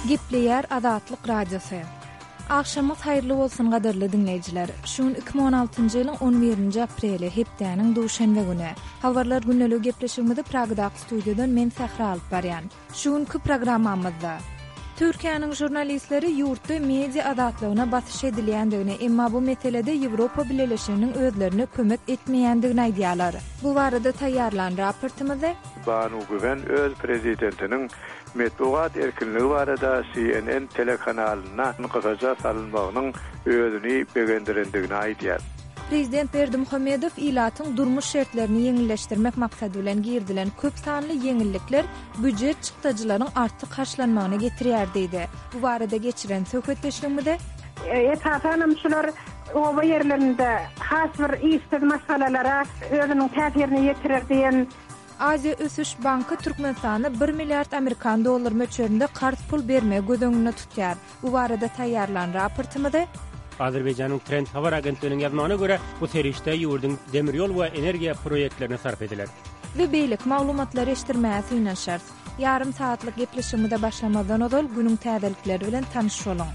Gepleyer Azatlyk Radiosu. Akşamyz hayrly bolsun gaderli dinleyijiler. Şuň 2016-njy ýylyň 11-nji apreli hepdäniň duşanbe güni. Habarlar günnelik gepleşigimizde Pragdaky studiýadan men Sahra alyp barýan. Şuňky programmamyzda Türkiýanyň jurnalistleri ýurtda media azatlygyna basyş edilýändigini, emma bu meselede Ýewropa Birleşiginiň özlerine kömek etmeýändigini aýdýarlar. Bu barada taýýarlan raportymyzda Banu Güven öz prezidentiniň metbuat erkinligi barada CNN telekanalyna gyzaca salynmagynyň özüni begendirendigini aýdýar. Prezident Berdimuhammedow ilatyň durmuş şertlerini ýeňilleşdirmek maksady bilen girdilen köp sanly ýeňillikler büdjet çykdyjylaryň artdy karşılanmagyna getirýär diýdi. Bu barada geçiren söhbetleşigimizde etatanyşylar oba ýerlerinde has bir istek masalalara özüniň täsirini ýetirir diýen Aziya Ösüş Banky Türkmenistana 1 milliard Amerikan dollar möçberinde kart pul berme gözüňde tutýar. Bu barada taýýarlan raportymyzda Azerbaycan'ın Trend Habar Agentliğinin yazmağına göre bu serişte yurdun demiryol ve enerjiya proyektlerine sarf edilir. Ve beylik maglumatlar eşittirmäsi inen şart. Yarım saatlik gepleşigimizde başlamadan odol günün täzelikleri bilen tanış bolun.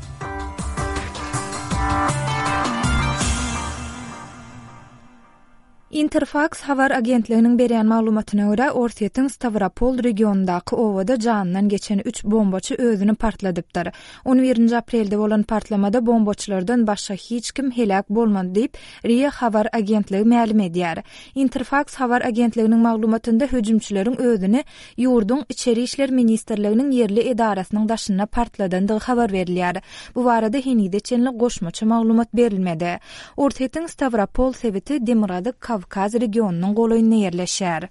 Interfax habar agentliginiň berýän maglumatyna görä, Ortiýetiň Stavropol regionundaky owada janynyň geçen 3 bombaçy özüni partladypdyr. 11-nji aprelde bolan partlamada bombaçylardan başga hiç kim helak bolmady diýip RIA habar agentligi ma'lum edýär. Interfax habar agentliginiň maglumatynda höjümçileriň özüni ýurdun içeri işler ministrliginiň yerli edarasynyň daşyna partladandygy habar berilýär. Bu barada henide çenli goşmaçy maglumat berilmedi. Ortiýetiň Stavropol sebeti Demirady Kavkaz regionunyň golaýyna ýerleşýär.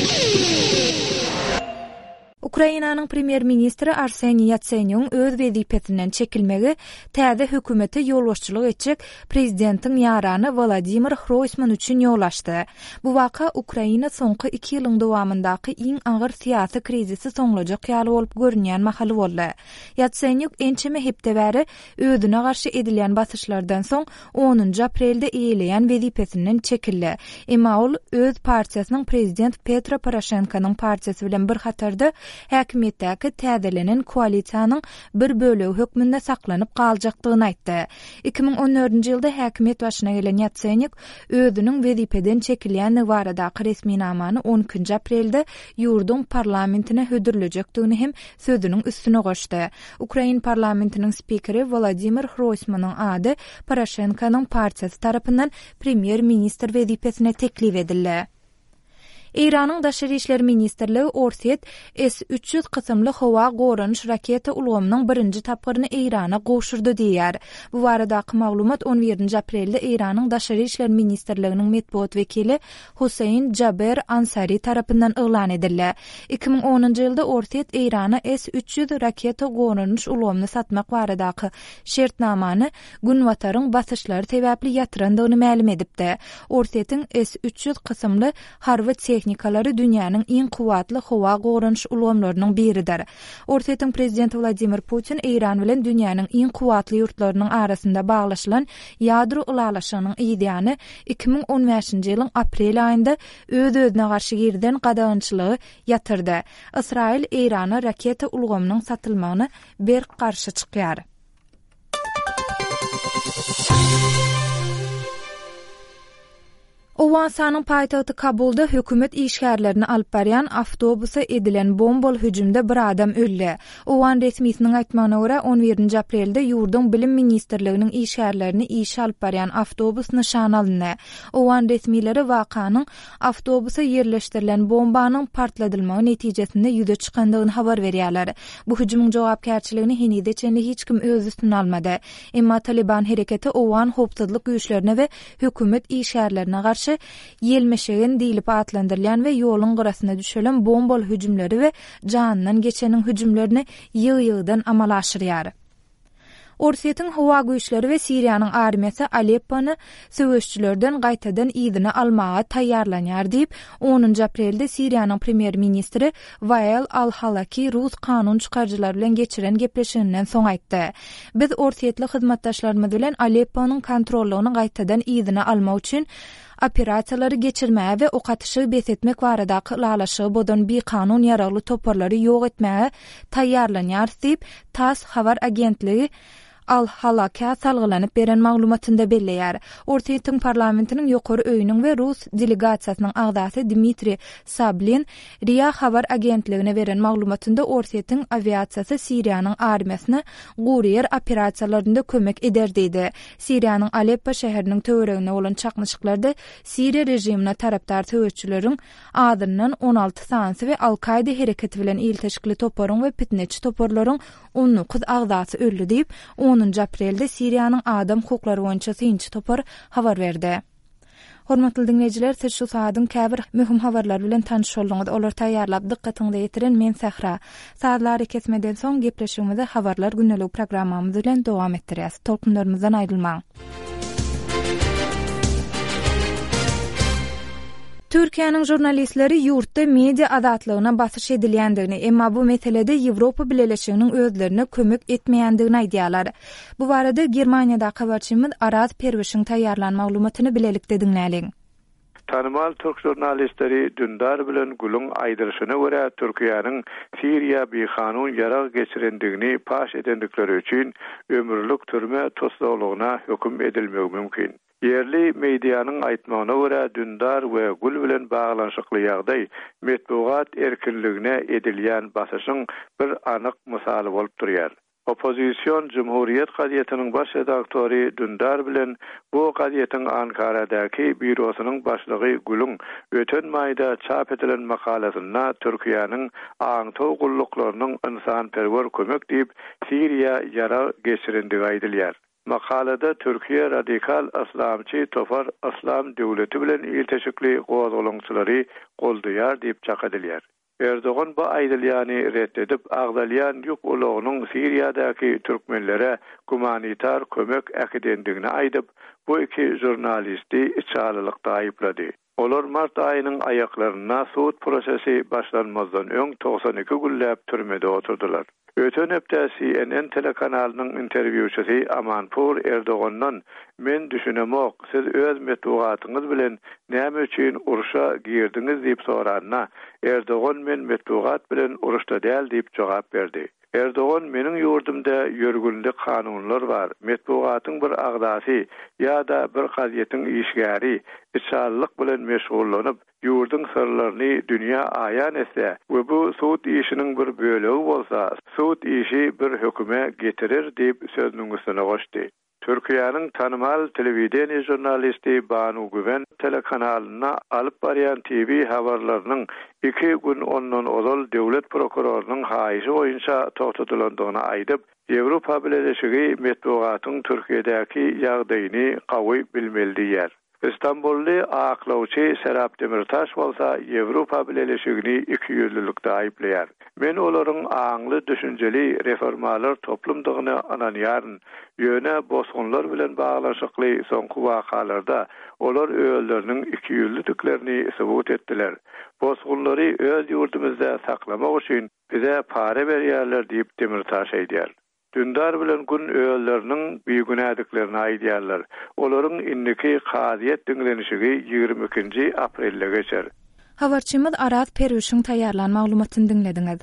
Ukrainanyň premier ministri Arseniy Yatsenyuk öz wezipesinden çekilmegi täze hökümete ýolbaşçylyk etjek prezidentiň ýarany Volodymyr Groysman üçin ýol açdy. Bu waka Ukraina soňky 2 ýylyň dowamyndaky iň agyr syýasy krizisi soňlajak ýaly bolup görünýän mahaly boldy. Yatsenyuk ençeme hepde bäri özüne garşy edilýän basyşlardan soň 10-njy aprelde eýleýän wezipesinden çekildi. Emma ol öz partiýasynyň prezident Petro Poroshenkonyň partiýasy bilen bir hatarda häkimetdäki täzelenen koalisiýanyň bir bölegi hökmünde saklanyp galjakdygyny aýtdy. 2014-nji ýylda häkimet başyna gelen Yatsenyuk özüniň wezipeden çekilýän baradaky resmi namany 12-nji aprelde ýurdun parlamentine hödürlejekdigini hem sözüniň üstüne goşdy. Ukraina parlamentiniň spikeri Volodymyr Groysmanyň ady Poroshenkonyň partiýasy tarapyndan premier ministr wezipesine teklif edildi. İran'ın Daşary işler ministrligi Ortiýet S-300 kysymly howa goranyş raketa ulgamynyň birinji tapgyryny İran'a goşurdy diýär. Bu baradaky maglumat 11-nji aprelde İran'ın Daşary işler ministrliginiň metbuat wekili Huseyn Jaber Ansari tarapyndan elan edildi. 2010-njy ýylda Ortiýet İran'a S-300 raketa goranyş ulgamyny satmak baradaky şertnamany Günwataryň basyşlary sebäpli ýatyrandygyny ma'lum edipdi. Ortiýetiň S-300 kysymly harby teknikalary dünýäniň iň kuwatly howa goranyş ulgamlarynyň biridir. Ortiýetiň prezidenti Vladimir Putin İran bilen dünýäniň iň kuwatly ýurtlarynyň arasynda baglaşylan ýadro ulalaşygynyň ideýany 2015-nji ýylyň aprel aýynda öz-özüne garşy girden gadagynçylygy ýatyrdy. Israil İrana raketa ulgamynyň satylmagyny berk garşy çykýar. Owensanyň paýtagty Kabulda hökümet işgärlerini alyp barýan awtobusa edilen bombal hüjümde bir adam öldi. Owan resmiýetiniň aýtmagyna görä 11-nji aprelde ýurdun bilim ministrliginiň işgärlerini işe alyp barýan awtobus nişan alyndy. Owan resmiýetleri wakanyň awtobusa ýerleşdirilen bombanyň partladylmagy netijesinde ýüze çykandygyny habar berýärler. Bu hüjümüň jogapkärçiligini henide çenli hiç kim öz üstüne almady. Emma Taliban hereketi Owan howpsuzlyk güýçlerine we hökümet işgärlerine garşy ýelmeşegen diýilip atlandyrylýan we ýoluň garasyna düşelen bombal hüjümleri we janynyň geçeniň hüjümlerini ýygy-ýygydan amal aşyrýar. Ortiýetiň howa güýçleri we Siriýanyň armiýasy Aleppony söwüşçülerden gaýtadan ýygyny almaga taýýarlanýar diýip 10-njy aprelde Siriýanyň premier ministri Wael al-Halaki Rus kanun çykarjylar bilen geçiren gepleşiginden soň aýtdy. Biz ortiýetli hyzmatdaşlarymyz bilen Alepponyň kontrollygyny gaýtadan ýygyny almak üçin operasiýalary geçirmäge we okatyşy besetmek baradaky lalaşygy bodan bir kanun ýaragly toparlary ýok etmäge taýýarlanýar diýip TASS habar agentligi Al-Halakat salgylanyp beren maglumatynda belleýär. Ortaýyň parlamentiniň ýokary öýüniň we Rus delegasiýasynyň agdasy Dmitri Sablin Riya habar agentligine beren maglumatynda Ortaýyň aviasiýasy Siriýanyň armiýasyna guryer operasiýalarynda kömek eder diýdi. Siriýanyň Aleppo şäheriniň töweregine bolan çaknyşyklarda Siriýa rejimine tarapdar töweççileriň adyndan 16 sansy we Al-Qaida hereketi bilen ilteşikli toparyň we fitneçi toparlaryň 19 agdasy öldü diýip 10 aprelde Siriýanyň adam hukuklary boýunça synçy topar habar berdi. Hormatly dinleýijiler, siz şu saatyň käbir möhüm habarlar bilen tanış boldyňyz. Olar taýýarlap dikkatiňizde ýetiren men Sahra. Saatlary kesmeden soň gepleşigimizi habarlar günnelik programmamyz bilen dowam etdirýäs. Tolkunlarymyzdan aýrylmaň. Türkiýanyň jurnalistleri ýurtda media azatlygyna basyş edilýändigini, emma bu meselede Ýewropa Birleşiginiň özlerine kömek etmeýändigini aýdýarlar. Bu barada Germaniýada habarçymyz Araz Perwişiň taýýarlan maglumatyny bilelikde dinläliň. Tanımal Türk jurnalistleri Dündar bilen Gulun aýdyryşyna görä Türkiýanyň Siriýa bir kanun ýarag geçirendigini paş edendikleri üçin ömürlük türme tosdaglygyna hökm edilmegi mümkin. Yerli mediýanyň aýtmagyna görä Dündar we Gul bilen baglanşykly ýagdaý metbuat erkinligine edilýän basyşyň bir anyk misaly bolup durýar. Opozisiýon Cumhuriyet gazetynyň baş redaktory Dündar bilen bu gazetyň Ankaradaky bürosynyň başlygy Gulun öten maýda çap edilen makalasyna Türkiýanyň aňtaw gullyklarynyň insanperwer kömek diýip Siriýa ýara geçirendigi aýdylýar. Makalada Türkiye radikal aslamçı topar aslam devleti bilen ilteşikli gozgolunçulary golduýar diýip çak edilýär. Erdoğan bu aýdylýany reddedip agdalýan ýok ulugynyň Siriýadaky türkmenlere humanitar kömek äkidendigini aýdyp bu iki jurnalisti içalylykda aýyplady. Olar mart aýynyň aýaklaryna suud prosesi başlanmazdan öň 92 günläp türmede oturdular. Ötön hepde CNN telekanalynyň interwýuçysy Amanpur Erdoğan'dan men düşünemok, siz öz metbuatyňyz bilen näme üçin uruşa girdiňiz diýip soranna Erdoğan men metbuat bilen uruşda däl diýip jogap berdi. Erdoğan meniň ýurdumda ýörgünlik kanunlar bar. Metbuatyň bir agdasy ýa-da bir gazetyň işgäri içallyk bilen meşgullanyp ýurdun sırlaryny dünýä aýan etse we bu suud işiniň bir bölegi bolsa, suud işi bir höküme getirir diýip sözüniň üstüne goşdy. Türkiýanyň tanımal telewiziýa jurnalisti Banu Güven telekanalyna alyp barýan TV habarlarynyň 2 gün ondan ozal döwlet prokurorunyň haýyşy boýunça togtadylandygyny aýdyp, Ýewropa Birleşigi metbuatyň Türkiýedäki ýagdaýyny gawy bilmeli diýär. İstanbully aklawçy Serap Demirtaş bolsa Ýewropa Birleşigini ikiyüzlülükde aýplaýar. Men olaryň aňly düşünjeli reformalar toplumdygyny ananýaryn, ýöne bosgunlar bilen baglanşykly soňky wakalarda olar öýleriniň ikiyüzlülüklerini sebut etdiler. Bosgunlary öz ýurdumyzda saklamak üçin bize pare berýärler diýip Demirtaş aýdýar. Dündar bilen gün öýleriniň büýgünädiklerini aýdýarlar. Olaryň indiki kaziýet diňlenişigi 22 aprelde geçer. Habarçymyz Araz Perwişiň taýýarlan maglumatyny dinlediňiz.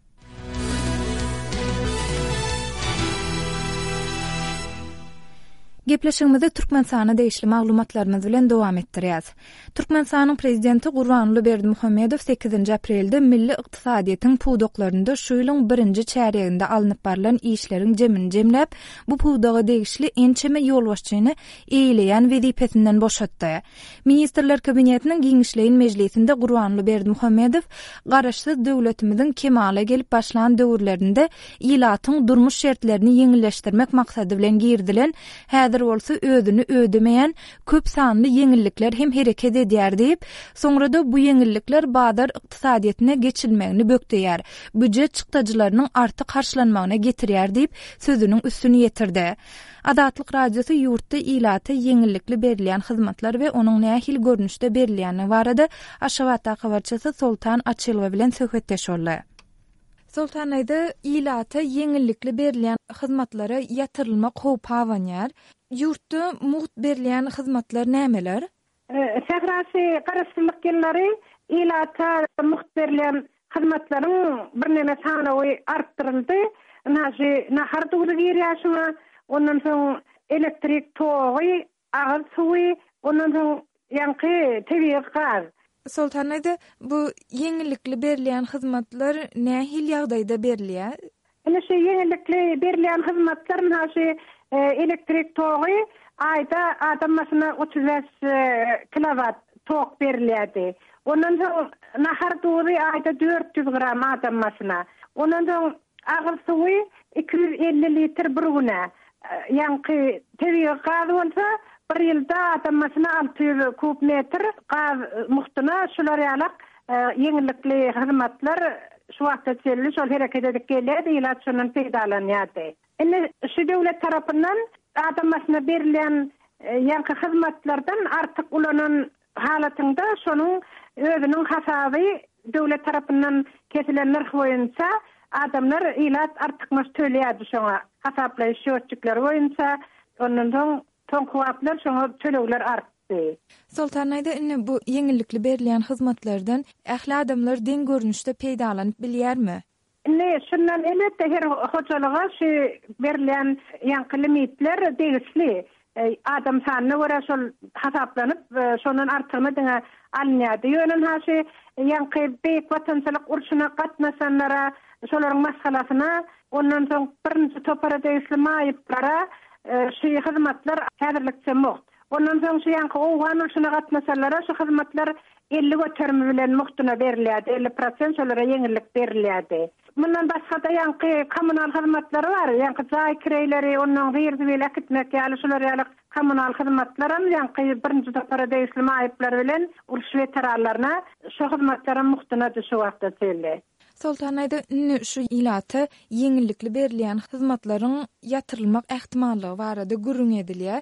Gepleşigimizi Türkmenistana deýişli maglumatlarymyz bilen dowam etdirýäs. Türkmenistanyň prezidenti Gurbanuly Berdimuhammedow 8 aprelde milli ykdysadyýetiň puwdoklarynda şu ýylyň 1-nji çäreginde alınıp barılan işleriň jemini jemläp, bu puwdaga deýişli ençeme ýolbaşçyny eýleýän wezipesinden boşatdy. Ministrler kabinetiniň giňişleýin mejlisinde Gurbanuly Berdimuhammedow garaşsyz döwletimiziň kemale gelip başlan döwürlerinde ilatyň durmuş şertlerini ýeňilleşdirmek maksady bilen girdilen bolsa özünü ödemeyen köp sanly ýeňillikler hem hereket edýär diýip, soňrada bu ýeňillikler badar ykdysadyetine geçilmegini bökdüýär, büdjet çykdyjylarynyň arty karşılanmagyna getirýär diýip sözüniň üstüni ýetirdi. Adatlyk radiosu ýurtda ilaty ýeňillikli berilýän hyzmatlar we onuň nähil görnüşde berilýäni barada Aşgabat habarçysy Sultan Açylova bilen söhbetdeş boldy. Sultan aýdy, ilata ýeňillikli berilýän hyzmatlara ýatyrylmak howp hawanýar. Ýurtda muht berilýän hyzmatlar nämeler? Sehrasi qaraslyk gelleri ilata muhterlen hyzmatlaryň birneme sanawy artdyryldy. Naji nahar dugry ýerýaşyna, ondan soň elektrik togy, agyl suwy, ondan soň ýanky tebiğ gaz. Sultanayda bu yeňillikli berilýän hyzmatlar nähil ýagdaýda berilýär? Ene şu yeňillikli berilýän hyzmatlar naji elektrik togy ayda adam başyna 35 kilowat tok berilýärdi. Ondan soň nahar dugry ayda 400 gram adam başyna. Ondan soň agyl suwy 250 litr bir güne. Ýanky tebiğ gaz bolsa bir ýylda adam başyna 600 kub metr gaz muhtyna şular ýalyk yeňillikli hyzmatlar şu wagtda çelli şol hereket edip gelýär, ýylat şondan peýdalanýardy. Indi şu döwlet tarapyndan adam başyna berilýän ýanky hyzmatlardan artyk ulanan halatynda şonuň özüniň hasaby döwlet tarapyndan kesilen narh boýunça adamlar ýylat artyk mas töleýärdi şoňa. Hasaplaýyş şöçükler boýunça ondan toňkuwaplar şoňa tölegler artdy. Sultanayda indi bu yeňillikli berilýän hyzmatlardan ähli adamlar deň görnüşde peýdalanyp bilýärmi? Ne şundan elbette her hocalyga şu berilýän ýanky limitler degişli. Adam sanyna görä şol hasaplanyp şondan artygyny diňe alınýardy. Ýönen haşy ýanky beýik watançylyk urşuna gatnaşanlara şolaryň masalasyna ondan soň birinji topara degişli maýyplara şu hyzmatlar häzirlikçe mok. Ondan soň şu ýanky owan urşuna gatnaşanlara şu hyzmatlar 50 göterme bilen muhtyna berilýärdi, 50% şolara yeňillik berilýärdi. Mundan başga da ýanky kommunal hyzmatlar bar, ýanky jaý kireyleri, ondan berdi bilen gitmek ýaly şolar ýaly kommunal hyzmatlar hem ýanky birinji topara degişli maýyplar bilen urş veteranlaryna şu hyzmatlara muhtyna düşüp wagtda çeldi. Sultanayda şu ýylaty yeňillikli berilýän hyzmatlaryň ýatyrylmak ähtimallygy barada gürrüň edilýär.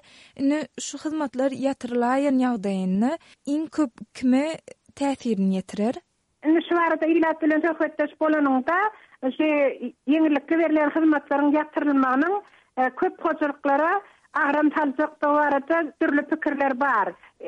Şu hyzmatlar ýatyrylaýan ýagdaýyny iň köp kime täsirini ýetirer? Şu barada ýylat bilen söhbetdeş bolanynda şu yeňillikli berilýän hyzmatlaryň ýatyrylmagynyň köp hojalyklara agram taljak barada türlü pikirler bar.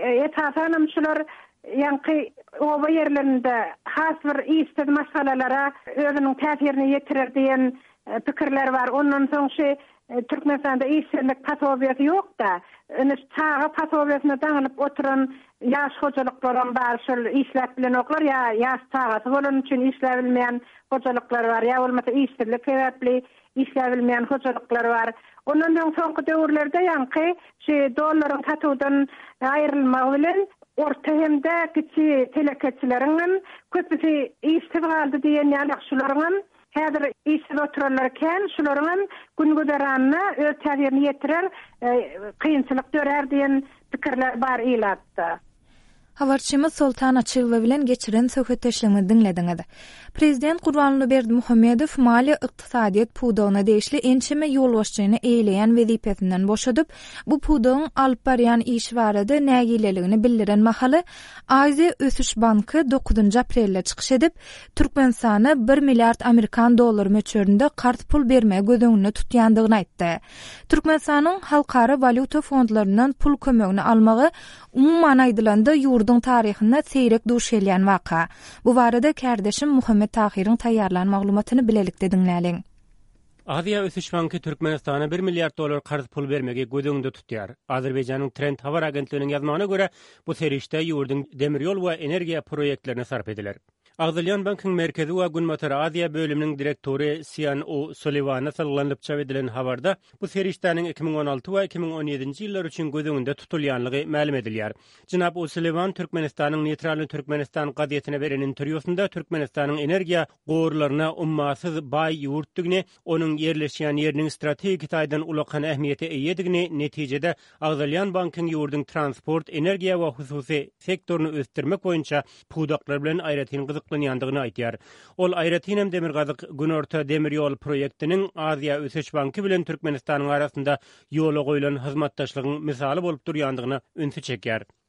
Esasen şular ýanky oba ýerlerinde has bir ýygyt masalalara özüniň täsirini ýetirer diýen pikirler bar. Ondan soň şu Türkmenistanda ýygytlyk patologiýasy ýok da. Ene çağa patologiýasyna daňyp oturan ýaş hojalyklar bar, şol işläp bilen oklar ýa ýaş çagasy bolan üçin işläp bilmeýän hojalyklar bar. Ýa bolmasa ýygytlyk sebäpli işläp bilmeýän hojalyklar bar. Ondan soňky döwürlerde ýanky şu dollaryň satuwdan aýrylmagy bilen orta hemde kiçi telekeçileriň köpüsi istigaldy diýen ýaly şularyň häzir işde oturarlarken şularyň güngudaranyna öz täsirini ýetirer, kynçylyk dörer diýen pikirler bar ýylatda. Habarçymyz Sultan Açylyw bilen geçiren söhbetdeşligini dinlediňiz. Prezident Gurbanuly Berdimuhammedow mali ykdysadyýet pudagyna degişli ençeme ýolbaşçylygyny eýleýän wezipesinden boşadyp, bu pudagyň alyp barýan iş barada nägileligini bildiren mahaly Aziýa Ösüş Banky 9 aprelde çykyş edip, Türkmenistana 1 milliard Amerikan dollary möçberinde kart pul berme gözeňinde tutýandygyny aýtdy. Türkmenistanyň halkara valyuta fondlaryndan pul kömegini almagy umuman aýdylanda ýurduň taryhynda seýrek duş gelýän waka. Bu barada kardeşim Muhammed Tahiriň taýýarlan maglumatyny bilelikde dinläliň. Aziýa Ösüş Banky Türkmenistana 1 milliard dolar karz pul bermegi gözeňinde tutýar. Azerbaýjanyň Trend habar agentliginiň ýazmagyna görä, bu serişde ýurdun demiryol we energiýa proýektlerine sarp ediler. Agzalyan Bankyň merkezi we Günmotor Aziýa bölüminiň direktori Sian O'Sullivan sallanıp çawedilen habarda bu serişdäniň 2016 we 2017-nji ýyllar üçin gözeňinde tutulýanlygy ma'lum edilýär. Jynap O'Sullivan Türkmenistanyň Neytral Türkmenistan gazetine beren interwýusynda Türkmenistanyň energiýa gowrularyna ummasyz baý ýurtdygyny, onuň ýerleşýän ýeriniň strategik taýdan ulakan ähmiýeti eýedigini, netijede Agzalyan Bankyň ýurdun transport, energiýa we hususy sektoruny ösdürmek boýunça pudaklar bilen aýratyn ýandygyny aýtýar. Ol aýratyn demirgazyk günorta demir ýol proýektiniň Aziýa Ösüş Banky bilen Türkmenistanyň arasynda ýola goýulan hyzmatdaşlygyň misaly bolup durýandygyny ünsü çekýär.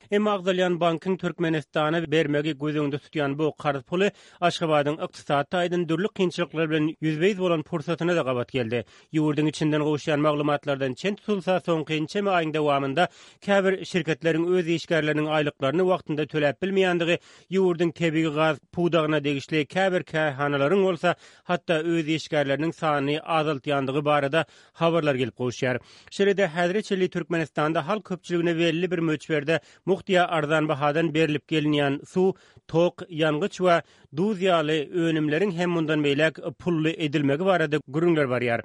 Emma Agdalyan Bankın Türkmenistana bermegi gözüňde tutýan bu qarz puly Aşgabatyň ykdysat taýdan dürli kynçylyklar bilen ýüzbeýiz bolan pursatyna da gabat geldi. Ýurduň içinden gowşan maglumatlardan çen tutulsa soňky inçeme aýyň dowamında käbir şirketleriň öz işgärleriniň aýlyklaryny wagtynda töläp bilmeýänligi, ýurduň tebii gaz pudagyna degişli käbir kähanalaryň bolsa, hatda öz işgärleriniň sanyny azaltýandygy barada habarlar gelip gowşýar. Şeride häzirçe Türkmenistanda hal köpçüligine belli bir möçberde muhtiya arzan bahadan berilip gelinýän su, tok, ýangıç we duz ýaly önümleriň hem mundan beýlek pully edilmegi barada gürüňler barýar.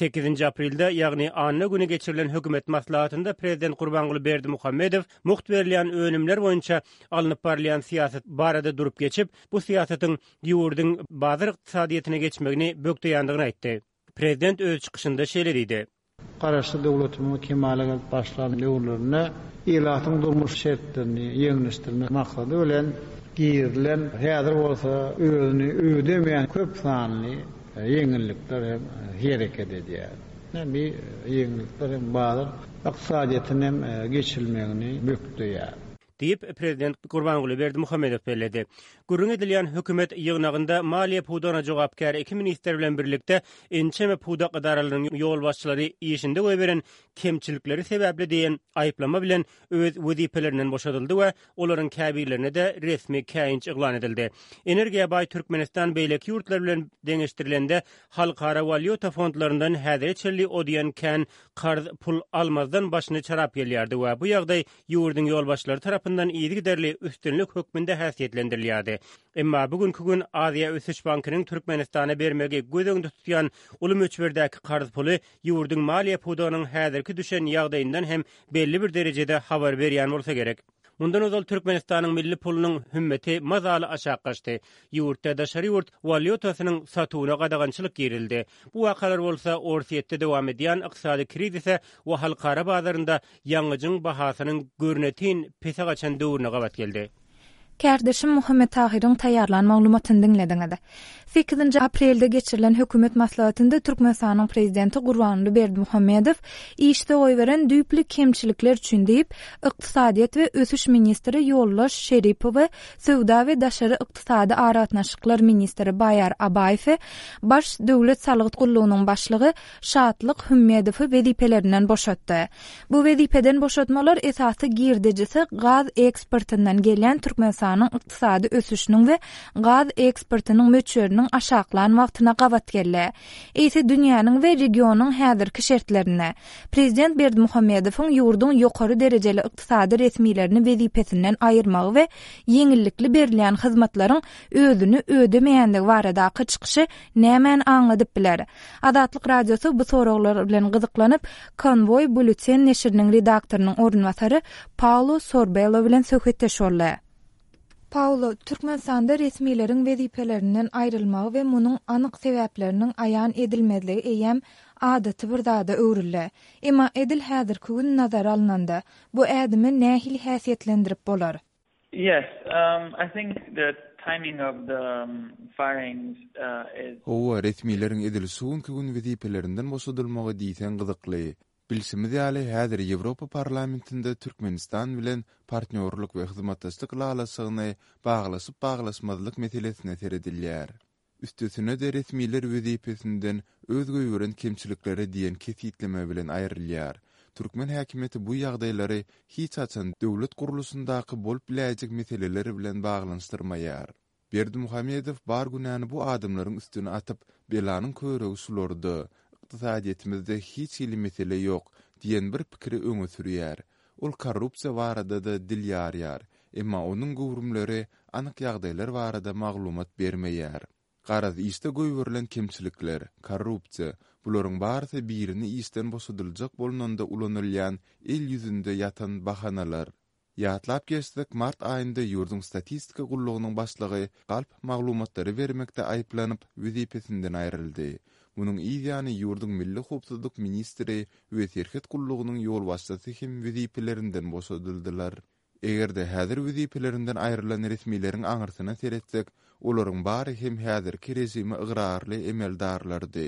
8 aprilde ýagny anna güni geçirilen hökümet maslahatynda Prezident Gurbanguly Berdimuhammedow muht berilýän önümler boýunça alınıp barýan siýasat barada durup geçip, bu siýasatyň ýurduň bazar ykdysadyetine geçmegini bökdeýändigini aýtdy. Prezident öz çykyşynda şeýle diýdi: Garaşdy dowlatyň kemale gelip başlanan ýollaryna ilatyň durmuş şertlerini ýeňleşdirmek maksady bilen girilen häzir bolsa özüni ödemeýän köp sanly ýeňillikler hem hereket edýär. Näme ýeňillikler hem bazar ykdysadyetine geçilmegini bökdeýär diýip Prezident Gurbanguly Berdimuhammedow bellädi. Gürrüň edilýän hökümet ýygnagynda Maliýe pudagyna jogapkär iki minister bilen birlikde ençeme puda gadaralynyň ýol başçylary işinde göberen kemçilikleri sebäpli diýen aýyplama bilen öz wezipelerinden boşadyldy we olaryň käbirlerine de resmi käýinç iglan edildi. Energiýa baý Türkmenistan beýleki ýurtlar bilen deňeşdirilende halkara valyuta fondlaryndan häzirçe odyan kän qarz pul almazdan başyny çarap gelýärdi we bu ýagdaý ýurduň ýol başçylary tarapyndan iyidi derli üstünlük hökmünde häsiýetlendirilýärdi. Emma bugünkü gün Aziya Ösüş Bankynyň Türkmenistana bermegi gözüňde tutýan uly möçberdäki qarz puly ýurduň maliýe pudagynyň häzirki düşen ýagdaýyndan hem belli bir derejede habar berýän bolsa gerek. Mundan ozal Türkmenistanyň milli pulunyň hümmeti mazaly aşağı gaçdy. Ýurtda daşary ýurt valyutasynyň satuwyna gadagançylyk girildi. Bu wakalar bolsa orsiýetde dowam edýän ykdysady krizise we halkara bazarynda ýangyjyň bahasynyň görnetin pese gaçan döwrüne gabat geldi. Kärdeşim Muhammed Tahir'in taýarlan maglumatyny dinlediňiz. 8 aprelde geçirilen hökümet maslahatynda Türkmenistanyň prezidenti Gurbanguly Berdimuhammedow işde oý beren düýpli kemçilikler üçin diýip ykdysadyet we ösüş ministri Ýoldaş Şeripow, Sowda we daşary ykdysady aratnaşyklar ministri Baýar Abaýew, baş döwlet salagat gullugynyň başlygy Şatlyk Hümmedow wezipelerinden boşatdy. Bu wezipeden boşatmalar esasy girdejisi gaz eksportyndan gelen Türkmenistan ykdysady ösüşiniň we gaz eksportynyň möçberiniň aşaklan wagtyna gabat geldi. Ese dünýäniň we regionyň häzirki şertlerine Prezident Berdimuhammedowyň ýurduň ýokary derejeli ykdysady resmiýetlerini wezipesinden aýyrmagy we ýeňillikli berilýän hyzmatlaryň özüni ödemeýändigi baradaky çykyşy nämen aňladyp biler. Adatlyk radiosu bu soraglar bilen gyzyklanyp Konvoy Bulletin neşriniň redaktorynyň ornwasary Paulo Sorbello bilen söhbetleşýärler. Paulo, Türkmenistanda resmiýetlerin wezipelerinden aýrylmagy we munyň anyk sebäpleriniň aýan edilmezligi eýem adaty bir zada öwrüldi. Emma edil häzirki gün nazara alynanda bu ädimi nähili häsiýetlendirip bolar? Yes, I think the timing of the firings is... O resmiýetlerin edil suwunky gün wezipelerinden boşadylmagy diýsen gyzykly. Bilsimiz ýaly häzir Ýewropa parlamentinde Türkmenistan bilen partnerlik we hyzmatdaşlyk lalasygyny baglasmazlyk meselesine seredilýär. Üstesine de resmiýetler wezipesinden öz göýüren kemçilikleri diýen kesitleme bilen aýrylýar. Türkmen häkimeti bu ýagdaýlary hiç açan döwlet gurulusundaky bolup biläjek meseleleri bilen baglanşdyrmaýar. Berdimuhammedow bar günäni bu adamlaryň üstüne atyp belanyň köregi sulardy. Ykdysadyetimizde hiç ýyly mesele ýok diýen bir pikiri öňe sürýär. Ol korrupsiýa barada da dil ýarýar, emma onuň gowrumlary anyk ýagdaýlar barada maglumat bermeýär. Garaz iste goýberilen kemçilikler, korrupsiýa, bularyň barysy birini isten boşadyljak bolananda ulanylýan el ýüzünde ýatan bahanalar. Ýatlap geçdik mart aýynda ýurduň statistika gullugynyň başlygy galp maglumatlary bermekde aýyplanyp wezipesinden aýryldy. Bunun ýa-ni ýurduň milli howpsuzlyk ministri we terhet gullugynyň ýol başçysy hem wezipelerinden boşadyldylar. Egerde häzir wezipelerinden aýrylan resmiýetlerin aňyrsyna seretsek, olaryň bary hem häzirki rejime ygrar emeldarlardy.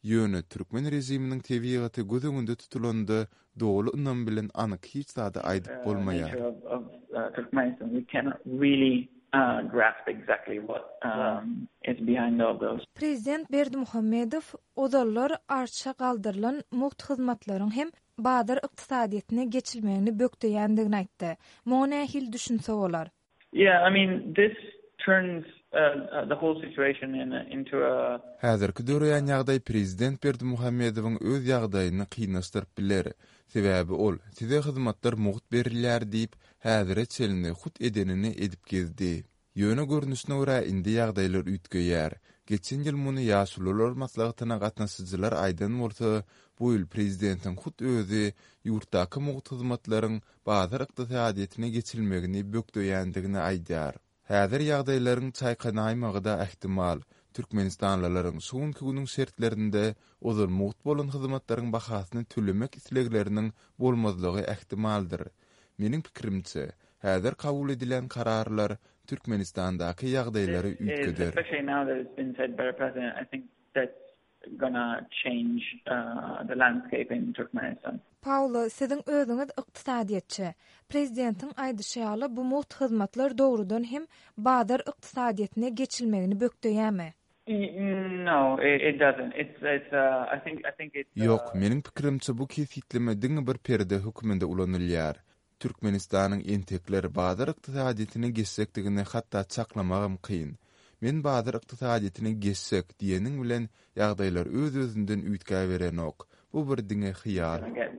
Ýöne türkmen rejiminiň tebigaty göz öňünde tutulandy, dogly ynam bilen anyk hiç zady aýdyp bolmaýar. Turkmenistan, we cannot really grasp exactly what is behind all those. Prezident Berdimuhammedow ozallar arşa galdyrylan muht hyzmatlaryň hem badyr ykdysadyetine geçilmegini bökdeýändigini aýtdy. Mona hil düşünse bolar. Yeah, I mean, this turns the whole situation into a... Häzirki döreýän ýagdaý Prezident Berdimuhammedowyň öz ýagdaýyny kynlaşdyryp biler. Sebäbi ol, size hyzmatlar muht berilýär diýip häzire çelini hut edenini edip gezdi. Ýöne görnüşine görä indi ýagdaýlar ütgeýär. Geçen ýyl muny ýaşulylar maslahatyna gatnaşyjylar aýdan bolsa, bu ýyl prezidentiň hut özi ýurtdaky muht hyzmatlaryň bazyr ykdysadyetine geçilmegini bökdeýändigini aýdýar. Häzir ýagdaýlaryň çaýkanaýmagy da ähtimal. Türkmenistanlylaryň soňky günüň şertlerinde ozal muht bolan hyzmatlaryň bahasyny tölemek islegleriniň bolmazlygy ähtimaldyr. Meniň pikirimçe, häzir kabul edilen kararlar Türkmenistandaky ýagdaýlary ütgeder. Especially now that it's been said by the president, I think that's gonna change the landscape in Turkmenistan. Paulo, siziň özüňiz ykdysadyetçi. Prezidentiň aýdyşaly bu muht hyzmatlar dogrudan hem badyr ykdysadyetine geçilmegini bökdeýärmi? No, it doesn't. I think it's... Yok, meniň pikirimçe bu kesitleme diňe bir perde höküminde ulanylýar. Türkmenistanyň entekleri badyr ykdysadyetine geçsekdigini hatda çaklamagym kyn. Men badyr ykdysadyetine geçsek diýeniň bilen ýagdaýlar öz-özünden ütkä beren ok. Bu bir diňe hyýal.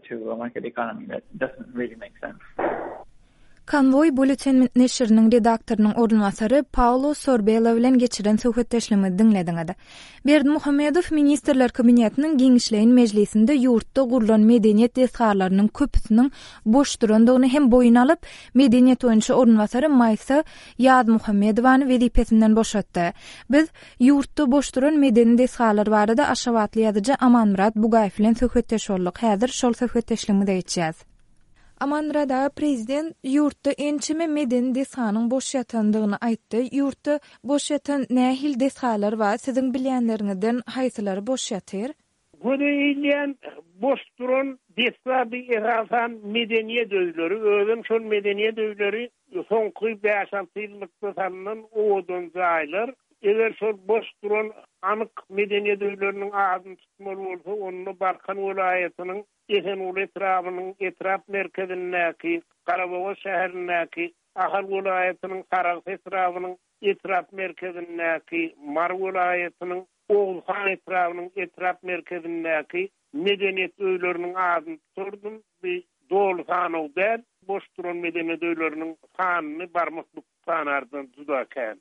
Konvoy Bulletin neşriniň redaktorynyň orunmasary Paulo Sorbella bilen geçiren söhbetleşmemi dinlediňiz. Berdimuhammedow Ministrler Kabinetiniň Giňişleýin Mejlisinde ýurtda gurulan medeniýet desgarlarynyň köpüsiniň boş durandygyny hem boyun alyp, medeniýet boýunça orunmasary Maysa Ýazmuhammedowyny wezipesinden boşatdy. Biz ýurtda boş duran medeni desgarlar barada Aşawatly ýazyjy Amanmurat Bugaýew bilen söhbetleşýärlik. Häzir şol söhbetleşmemizi geçýäs. Amanrada prezident ýurtda ençime medeni deshanyň boş ýatandygyny aýtdy. Ýurtda boş ýatan nähil deshalar bar? Siziň bilýänleriňizden haýsylary boş ýatyr? Göreýän boş duran deshaby ehasan medeniýet öýleri, özüm şol medeniýet öýleri soňky 5-6 ýyllykda sanyň owadan jaýlar. Eger şol boş duran anyk medeniýet öýleriniň adyny tutmaly bolsa, onu Barkan welaýatynyň Esenul etraf merkezindäki, Karaboga şäherindäki, Ahal welaýatynyň Sarax etrawynyň etraf merkezindäki, Mar welaýatynyň Oğuzhan etrawynyň etraf merkezindäki medeniýet öýleriniň adyny tuturdum. Bir dolu sanaw däl, boş duran medeniýet öýleriniň sanyny barmaklyk sanardan judaken.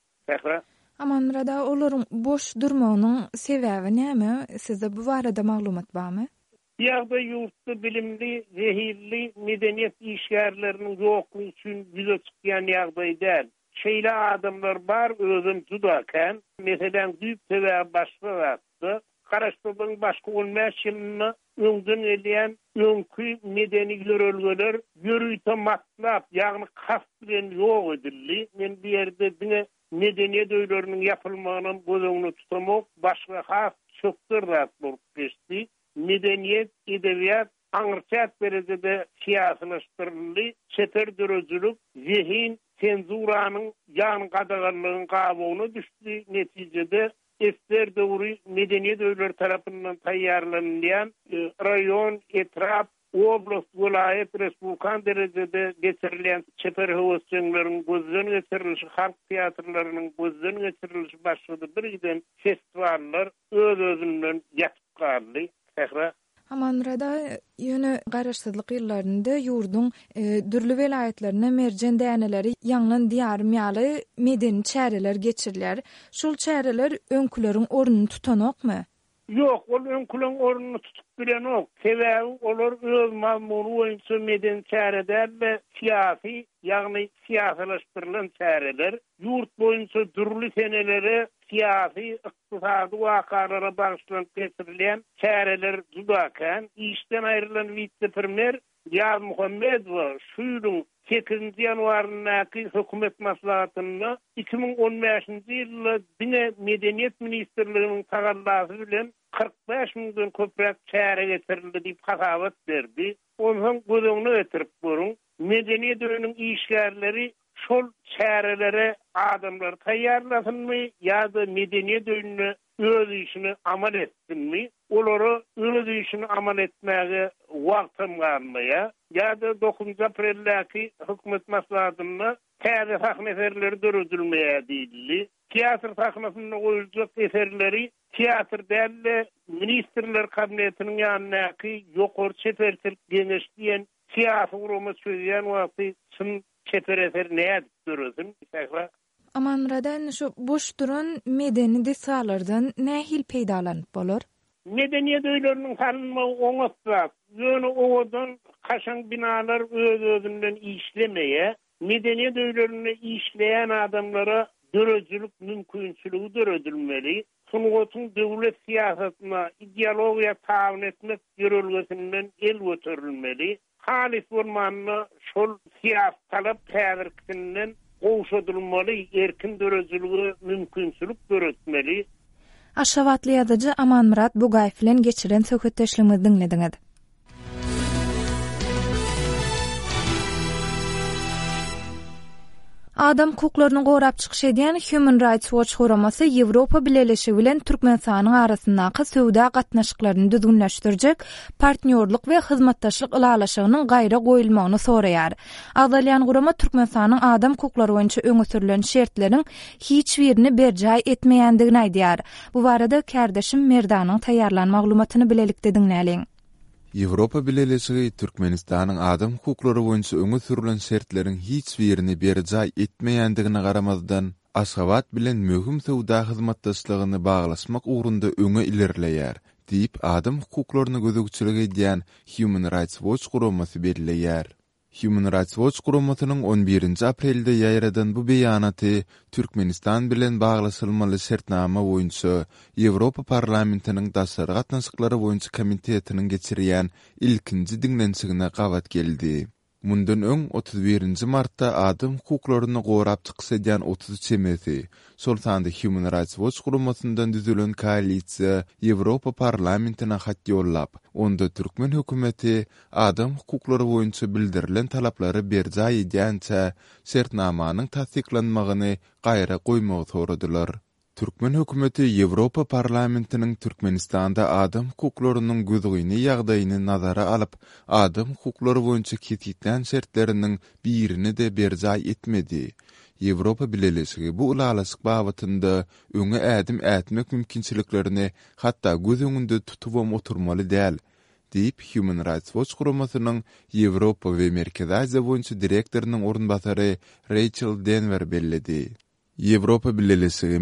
Amanrada olaryň boş durmagynyň sebäbi näme? Sizde bu barada maglumat barmy? Ýagda ýurtda bilimli, zehirli medeniýet işgärleriniň ýoklugy üçin ýüze çykýan ýagdaý däl. Şeýle adamlar bar özüm judaken, meselen düýp sebäp başlapdy. Garaşdyrylan başga olmaýanlygyny öňden elýän öňkü medeni görelgeler ýürüýte matlap, ýagny kast bilen ýok edildi. Men bu ýerde diňe medeniýet öýleriniň ýapylmagyny gözüňde tutamak başga has çöktürät bolup geçdi. Medeniýet, edebiýat, aňyrçat derejede siýasalaşdyryldy, çeper dörözülük, zihin, senzuranyň ýan gadaganlygyny gabugyna düşdi. Netijede esker döwri medeniýet öýleri tarapyndan taýýarlanýan raýon, etraf, oblast, welaýet, respublikan derejede geçirilýän çeper höwesçileriň gözden geçirilişi, halk teatrlarynyň gözden geçirilişi başlady. Birden festivallar öz-özünden ýatyp galdy. Amanrada ýöne garaşsyzlyk ýyllarynda ýurdun dürli welaýetlerine merjen däneleri ýanglan diýarmyaly medeni çäreler geçirilýär. Şol çäreler öňküleriň ornuny tutanokmy? Ýok, ol öňküleň ornuny tutup bilenok. Sebäbi olar öz mazmuny boýunça medeni çäreler we siýasy, ýagny siýasalaşdyrylan çäreler, ýurt boýunça dürli senelere siýasy, ykdysady wakalara bagşlanıp geçirilýän çäreler judaken, işden aýrylan vice-premier Yaz Muhammedow şuýdyň 8 ýanwaryndäki hökümet maslahatynda 2015-nji ýylda Dine Medeniýet Ministrliginiň tagallasy bilen 45 miňden köprek çäre getirildi diýip hasawat berdi. Onuň gözüňe getirip görüň. Medeniýet öýüniň işgärleri şol çärelere adamlar taýýarlasynmy ýa-da medeniýet öýüne öz işini amal etsinmi? Olary öz işini amal etmäge wagtym garmaya ýa-da 9 aprelläki hökümet maslahatynda täze sahneferleri dörüdülmeýär diýildi. Teatr sahnasynda goýuljak eserleri teatr dälle ministrler kabinetiniň ýanynaky ýokary çeper til geňeşdiýen teatr urumy söýýän wagty çyn çeper eser näde dörüdün? Amanradan şu boş duran medeni desalardan nähil peýdalanyp bolar? Medeniýet öýleriniň tanynmagy oňatsa, ýöne owadan kaşan binalar öz-özünden işlemeýe, medeniýet öýlerini işleýän adamlara döröjülük mümkinçiligi dörödülmeli. Sunugatyn döwlet siýasatyna ideologiýa tabyn etmek ýörelgesinden el götürilmeli. Halis bolmanyny şol siýasat talap täzirkinden goşadylmaly, erkin döröjüligi mümkinçilik dörötmeli. Aşavatly ýazyjy Amanmurat Bugaýew bilen geçiren söhbetdeşligimizi dinlediňiz. Adam hukuklaryny gorap çykyş edýän Human Rights Watch guramasy Ýewropa Birleşigi bilen Türkmenistanyň arasyndaky söwda gatnaşyklaryny düzgünleşdirjek partnerlik we hyzmatdaşlyk ulalaşygynyň gaýra goýulmagyny soraýar. Agdalýan gurama Türkmenistanyň adam hukuklary boýunça öňe sürülen şertleriň hiç birini berjay etmeýändigini aýdýar. Bu barada kardeşim Merdanyň taýýarlan maglumatyny bilelikde dinläliň. Ýewropa Birleşigi Türkmenistanyň adam hukuklary boýunça öňe sürülen şertleriň hiç birini berjay etmeýändigine garamazdan Aşgabat bilen möhüm söwda hyzmatdaşlygyny baglasmak ugrunda öňe ilerleýär diýip adam hukuklaryny gözegçilik edýän Human Rights Watch guramasy belleýär. Human Rights Watch guramasynyň 11 aprelde ýaýradan bu beýanaty Türkmenistan bilen baglasylmaly şertnama boýunça Ýewropa parlamentiniň daşary gatnaşyklary boýunça komitetiniň geçirýän ilkinji diňlenşigine gabat geldi. Mundan öň 31 martda adam hukuklaryny gorap çykyş edýän 30 çemeti, şol sanda Human Rights Watch guramasyndan düzülen koalisiýa Ýewropa parlamentine hat ýollap, onda Türkmen hökümeti adam hukuklary boýunça bildirilen talaplary berjay edýänçä şertnamanyň tasdiklanmagyny gaýra goýmagy soradylar. Türkmen hökümeti Ýewropa parlamentiniň Türkmenistanda adam hukuklarynyň güzgüni ýagdaýyny nazara alyp, adam hukuklary boýunça ketýän şertleriniň birini de berjay etmedi. Ýewropa Birleşigi bu ulalaşyk babatynda öňe ädim ätmek mümkinçiliklerini hatda göz öňünde tutup oturmaly däl, diýip Human Rights Watch guramasynyň Ýewropa we Merkezi Aziýa boýunça direktoriniň orunbasary Rachel Denver belledi. Ýewropa Birleşigi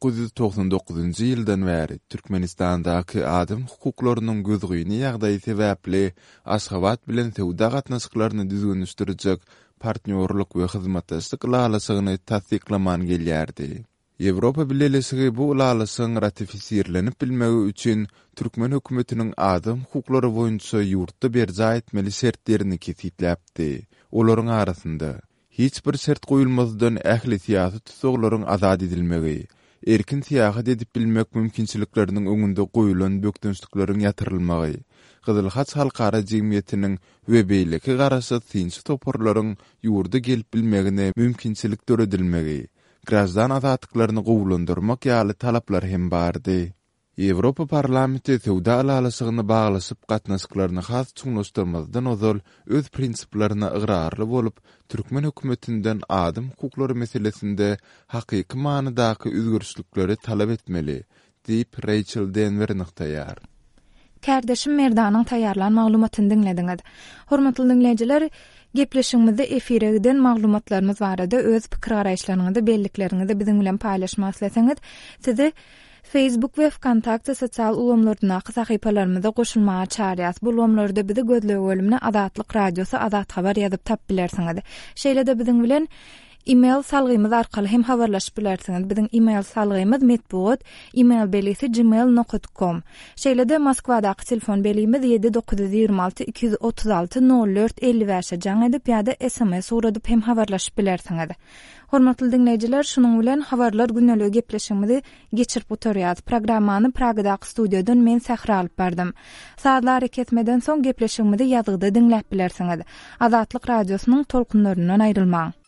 1999-njy ýyldan bäri Türkmenistandaky adam hukuklarynyň gözgüni ýagdaýy sebäpli Aşgabat bilen söwda gatnaşyklaryny düzgünleşdirjek partnerlik we hyzmatdaşlyk ulalaşygyny tasdiklaman gelýärdi. Ýewropa Birleşigi bu ulalaşygyň ratifisirlenip bilmegi üçin Türkmen hökümetiniň adam hukuklary boýunça ýurtda berjay etmeli şertlerini kesitläpdi. Olaryň arasynda hiç bir şert goýulmazdan ähli siýasy tutuklaryň azad edilmegi, erkin siýasat edip bilmek mümkinçilikleriniň öňünde goýulan bökdünçlikleriň ýatyrylmagy, Gyzyl Haç halkara jemgyýetiniň we beýleki garaşy tinç toporlaryň ýurda gelip bilmegine mümkinçilik döredilmegi, grazdan azatlyklaryny gowulandyrmak ýaly talaplar hem bardy. Ýewropa parlamenti söwda ulalaşygyny baglasyp gatnaşyklaryny has çuňlaşdyrmazdan ozal öz prinsiplaryna ygrar bolup Türkmen hökümetinden adam hukuklary meselesinde hakyky manydaky üzgürçlükleri talap etmeli, diýip Rachel Denver nyktaýar. Kardeşim Merdanyň taýýarlan maglumatyny dinlediňiz. Hormatly dinleýijiler, gepleşigimizde efirden maglumatlarymyz barada öz pikir garaýşlaryňyzy belliklerinizi biziň bilen paýlaşmak isleseňiz, sizi Facebook we Kontakta sosial ulamlaryndaky sahypalarymyza goşulmagy çağırýas. Bu ulamlarda bizi gözlegi bölümine Azatlyk Radiosu Azat Habar ýazyp tap bilersiňiz. Şeýle de biziň bilen E-mail salgymyz arkaly hem habarlaşyp bilersiňiz. Biziň e-mail salgymyz metbuat email belisi@gmail.com. Şeýle-de Moskwadaky telefon belimiz 7926 236 04 55 jaň edip ýa-da SMS uradyp hem habarlaşyp bilersiňiz. Hormatly dinleýijiler, şunuň bilen habarlar güneligi gepleşigimizi geçirip oturýar. Programmany Pragadaky studiýadan men Sähra alyp berdym. Saatlar ketmeden soň gepleşigimizi ýazgyda dinläp bilersiňiz. Azatlyk radiosynyň tolkunlaryndan aýrylmaň.